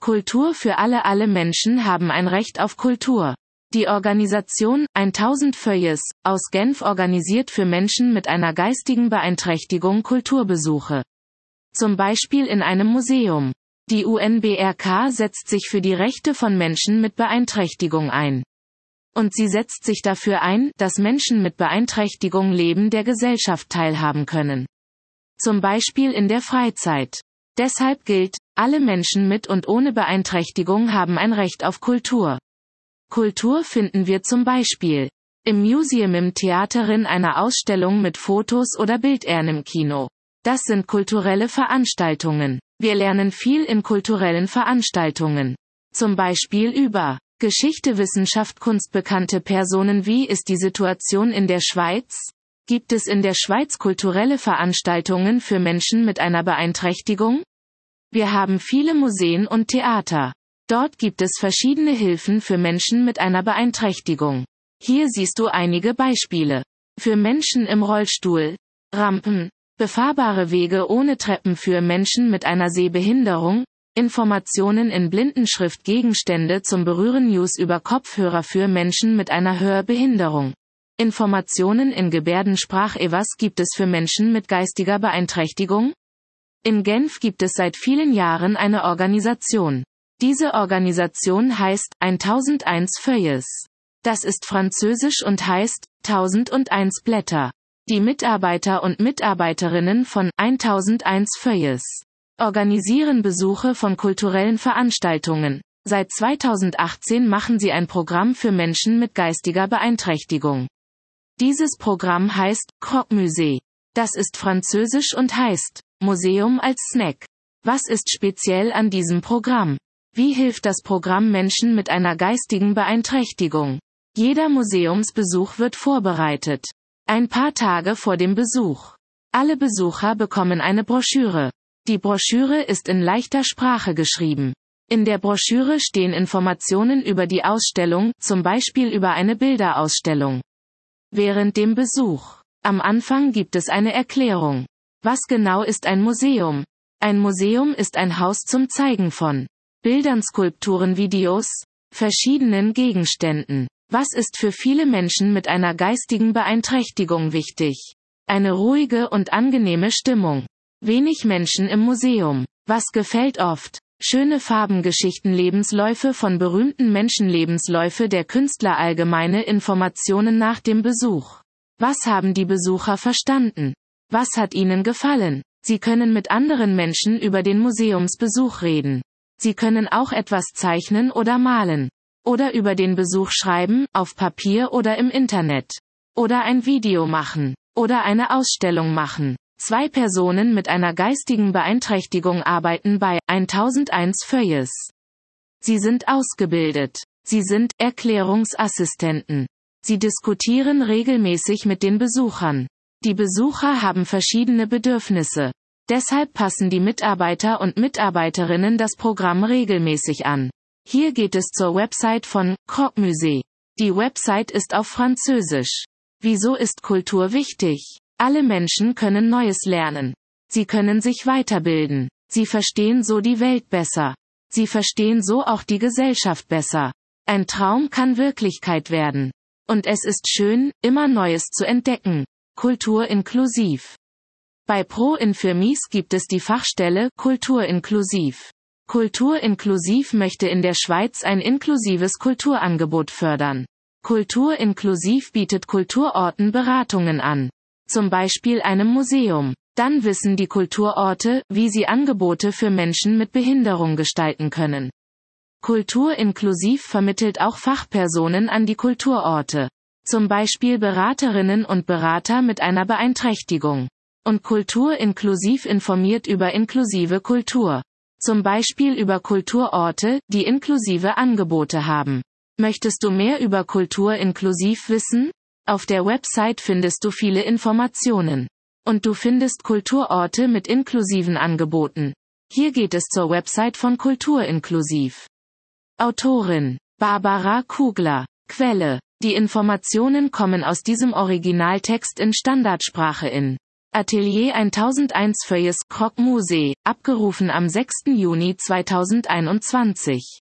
Kultur für alle. Alle Menschen haben ein Recht auf Kultur. Die Organisation 1000 Feuilles aus Genf organisiert für Menschen mit einer geistigen Beeinträchtigung Kulturbesuche. Zum Beispiel in einem Museum. Die UNBRK setzt sich für die Rechte von Menschen mit Beeinträchtigung ein. Und sie setzt sich dafür ein, dass Menschen mit Beeinträchtigung Leben der Gesellschaft teilhaben können. Zum Beispiel in der Freizeit. Deshalb gilt, alle Menschen mit und ohne Beeinträchtigung haben ein Recht auf Kultur. Kultur finden wir zum Beispiel im Museum, im Theater, in einer Ausstellung mit Fotos oder Bildern im Kino. Das sind kulturelle Veranstaltungen. Wir lernen viel in kulturellen Veranstaltungen. Zum Beispiel über Geschichte, Wissenschaft, Kunst. Bekannte Personen. Wie ist die Situation in der Schweiz? Gibt es in der Schweiz kulturelle Veranstaltungen für Menschen mit einer Beeinträchtigung? Wir haben viele Museen und Theater. Dort gibt es verschiedene Hilfen für Menschen mit einer Beeinträchtigung. Hier siehst du einige Beispiele. Für Menschen im Rollstuhl, Rampen, befahrbare Wege ohne Treppen für Menschen mit einer Sehbehinderung, Informationen in Blindenschrift, Gegenstände zum Berühren, News über Kopfhörer für Menschen mit einer Hörbehinderung. Informationen in Gebärdensprache. Was gibt es für Menschen mit geistiger Beeinträchtigung? In Genf gibt es seit vielen Jahren eine Organisation. Diese Organisation heißt 1001 Feuilles. Das ist französisch und heißt 1001 Blätter. Die Mitarbeiter und Mitarbeiterinnen von 1001 Feuilles organisieren Besuche von kulturellen Veranstaltungen. Seit 2018 machen sie ein Programm für Menschen mit geistiger Beeinträchtigung. Dieses Programm heißt Croque-Musée. Das ist französisch und heißt Museum als Snack. Was ist speziell an diesem Programm? Wie hilft das Programm Menschen mit einer geistigen Beeinträchtigung? Jeder Museumsbesuch wird vorbereitet. Ein paar Tage vor dem Besuch. Alle Besucher bekommen eine Broschüre. Die Broschüre ist in leichter Sprache geschrieben. In der Broschüre stehen Informationen über die Ausstellung, zum Beispiel über eine Bilderausstellung. Während dem Besuch. Am Anfang gibt es eine Erklärung. Was genau ist ein Museum? Ein Museum ist ein Haus zum Zeigen von Bildern, Skulpturen, Videos, verschiedenen Gegenständen. Was ist für viele Menschen mit einer geistigen Beeinträchtigung wichtig? Eine ruhige und angenehme Stimmung. Wenig Menschen im Museum. Was gefällt oft? Schöne Farben, Geschichten, Lebensläufe von berühmten Menschen, Lebensläufe der Künstler, allgemeine Informationen nach dem Besuch. Was haben die Besucher verstanden? Was hat ihnen gefallen? Sie können mit anderen Menschen über den Museumsbesuch reden. Sie können auch etwas zeichnen oder malen. Oder über den Besuch schreiben, auf Papier oder im Internet. Oder ein Video machen. Oder eine Ausstellung machen. 2 Personen mit einer geistigen Beeinträchtigung arbeiten bei 1001 Feuilles. Sie sind ausgebildet. Sie sind Erklärungsassistenten. Sie diskutieren regelmäßig mit den Besuchern. Die Besucher haben verschiedene Bedürfnisse. Deshalb passen die Mitarbeiter und Mitarbeiterinnen das Programm regelmäßig an. Hier geht es zur Website von Croque-Musée. Die Website ist auf Französisch. Wieso ist Kultur wichtig? Alle Menschen können Neues lernen. Sie können sich weiterbilden. Sie verstehen so die Welt besser. Sie verstehen so auch die Gesellschaft besser. Ein Traum kann Wirklichkeit werden. Und es ist schön, immer Neues zu entdecken. Kultur inklusiv. Bei Pro Infirmis gibt es die Fachstelle Kultur inklusiv. Kultur inklusiv möchte in der Schweiz ein inklusives Kulturangebot fördern. Kultur inklusiv bietet Kulturorten Beratungen an. Zum Beispiel einem Museum. Dann wissen die Kulturorte, wie sie Angebote für Menschen mit Behinderung gestalten können. Kultur inklusiv vermittelt auch Fachpersonen an die Kulturorte. Zum Beispiel Beraterinnen und Berater mit einer Beeinträchtigung. Und Kultur inklusiv informiert über inklusive Kultur. Zum Beispiel über Kulturorte, die inklusive Angebote haben. Möchtest du mehr über Kultur inklusiv wissen? Auf der Website findest du viele Informationen. Und du findest Kulturorte mit inklusiven Angeboten. Hier geht es zur Website von Kultur inklusiv. Autorin: Barbara Kugler. Quelle: Die Informationen kommen aus diesem Originaltext in Standardsprache in Atelier 1001 Feuilles Croque Musée, abgerufen am 6. Juni 2021.